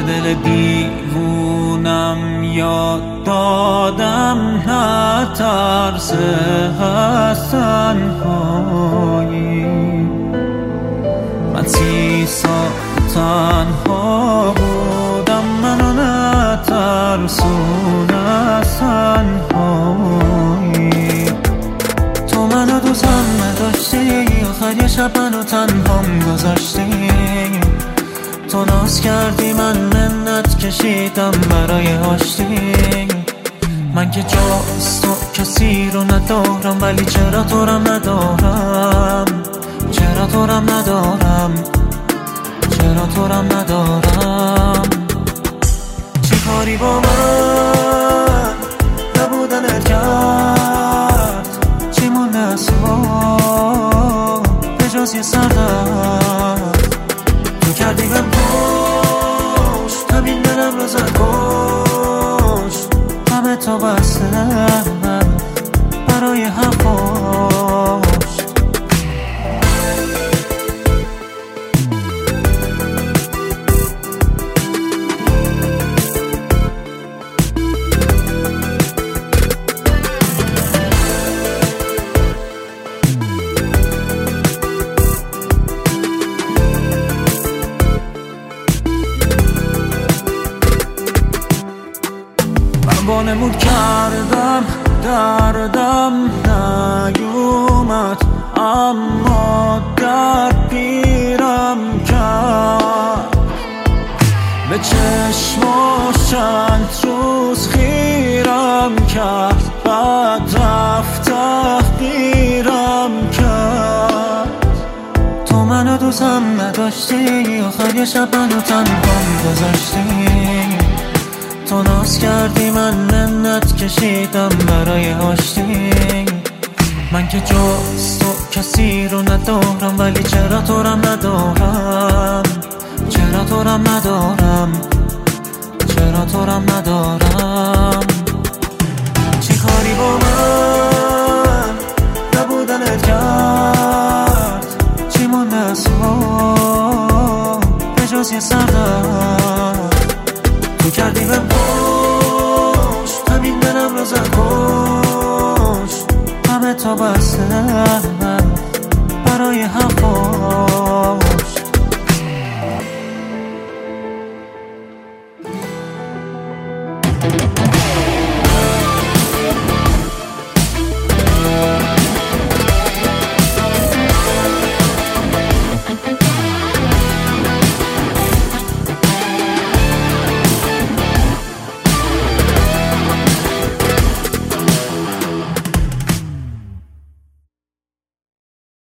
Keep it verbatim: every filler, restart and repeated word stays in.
دل دیوونم یاد دادم نه ترس از تنهایی. من سی سال تنها بودم، منو نه ترسون از تنهایی. تو منو دوستم نداشتی، آخر یه شب منو تنهام گذاشتی. تو ناز کردی من منت کشیدم برای آشتی. من که جز تو کسی رو ندارم، ولی چرا تو رم ندارم، چرا تو رم ندارم، چرا تو رم ندارم. چی کاری با من نبودنت کرد، چی مونده از تو به جز یه سردرد. تو کردی من پشت، همین دلم رو زد کشت. همه تا بسته برای حرفاش. وانمود کردم دردم نیومد، اما درد پیرم کرد. به چشماش چند روز خیرم کرد، بعد رفت تحقیرم کرد. تو منو دوستم نداشتی، آخر یه شب منو تنهام گذاشتی. تو ناز کردی من منت کشیدم برای آشتی. من که جز تو کسی رو ندارم، ولی چرا تو رم ندارم، چرا تو رم ندارم، چرا تو رم ندارم. چی کاری با من نبودنت کرد، چی مونده از تو به جز یه سردرد. تو کردی من پشت، همین دلم رو زد کشت. همه تا بسته برای حرفاش.